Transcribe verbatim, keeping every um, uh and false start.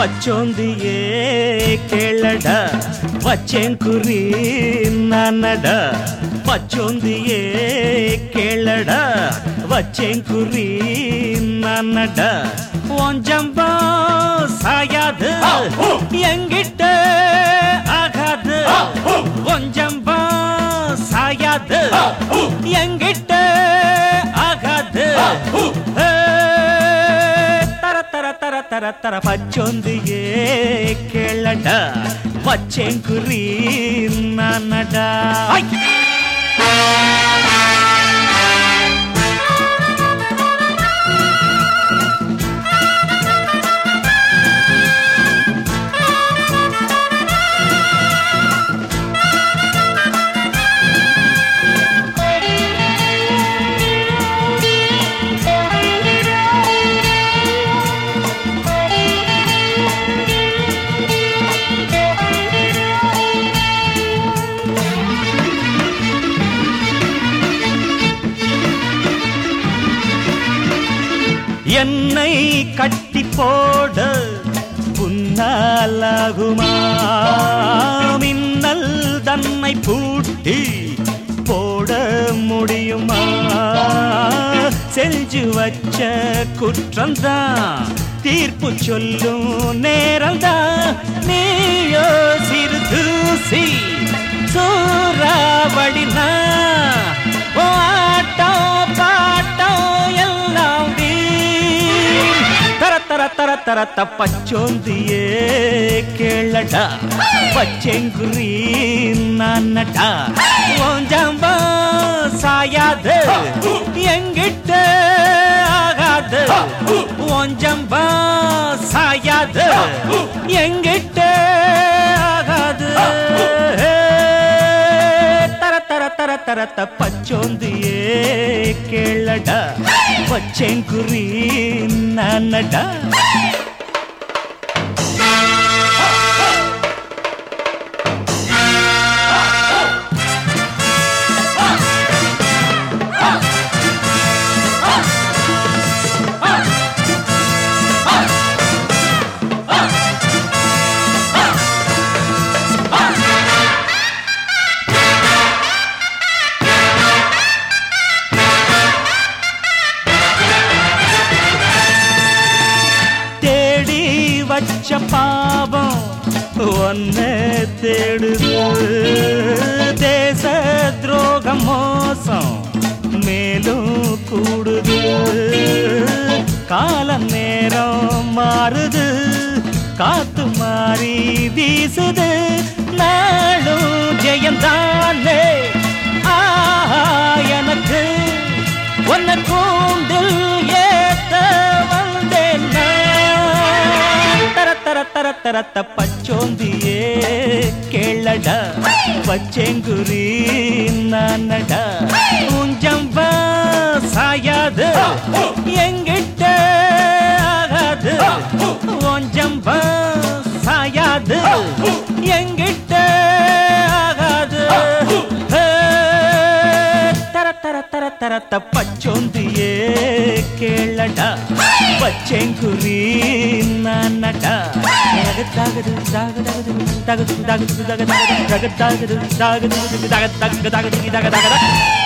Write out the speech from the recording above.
பச்சோந்தியே கேளடா வச்சேங்குறி நானடா பச்சோந்தியே கேளடா வச்சேங்குறி நானடா ஒஞ்சம்பா சாயாது எங்கிட்ட ஆகாது ஒஞ்சம்பா சாயாது எங்கிட்ட ஆகாது தர தர தர தர தர பச்சோந்தியே கேளடா வச்சேங்குறி நானடா என்னை கட்டி போட புன்னாலாகுமா மின்னல் தன்னை பூட்டி போட முடியுமா செஞ்சு வச்ச குற்றம்தான் தீர்ப்பு சொல்லும் நேரம்தான் நீயோ சிறு தூசி சூறாவளினா ஆட்டம் பாட்டம் எல்லாம் தர தர தர த பச்சோந்தியே கேளடா வச்சேங்குறி நானடா ஓஞ்சம்பா சாயாது எங்கிட்ட ஆகாது ஓஞ்சம்பா சாயாது எங்கிட்ட ஆகாது தர தர தர தர த பச்சோந்தியே கேளடா வச்சேங்குறி நானடா வச்ச பாவம் ஒன்ன தேடுது தேச துரோகம் மோசம் மேலும் கூடுது காலம் நேரம் மாறுது காத்து மாறி வீசுது நாளும் ஜெயந்தானே ஆஹா எனக்கு ஒன்ன கூண்டில் ஏத்த வந்தேன் தர தர தர த பச்சோந்தியே கேளடா வச்சேங்குறி நானடா உஞ்சம்பா சாயாது எங்கிட்ட ஆகாது ஒஞ்சம்பா சாயாது எங்கிட்ட ஆகாது தர தர தர தர த பச்சோந்தியே கேளடா வச்சேங்குறி நானடா தகது தகது தகது தகது தகது தகது தகது தகது தகது தகது தகது தகது தகது